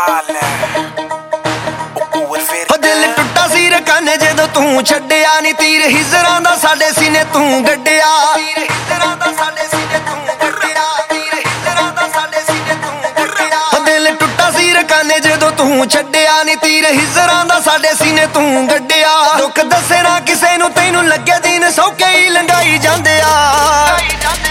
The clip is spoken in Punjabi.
ਦਿਲ ਟੁੱਟਾ ਸੀ ਰਕਾਨੇ ਜਦੋਂ ਤੂੰ ਛੱਡਿਆ ਨੀ ਤੀਰ ਹਿਜਰਾਂ ਦਾ ਸਾਡੇ ਸੀਨੇ ਤੂੰ ਗੱਡਿਆ ਦਿਲ ਟੁੱਟਾ ਸੀ ਰਕਾਨੇ ਜਦੋਂ ਤੂੰ ਛੱਡਿਆ ਨੀ ਤੀਰ ਹਿਜਰਾਂ ਦਾ ਸਾਡੇ ਸੀਨੇ ਤੂੰ ਗੱਡਿਆ ਦੁੱਖ ਦੱਸੇ ਨਾ ਕਿਸੇ ਨੂੰ ਤੈਨੂੰ ਲੱਗੇ ਦਿਨ ਸੌਕੇ ਹੀ ਲੰਘਾਈ ਜਾਂਦੇ ਆ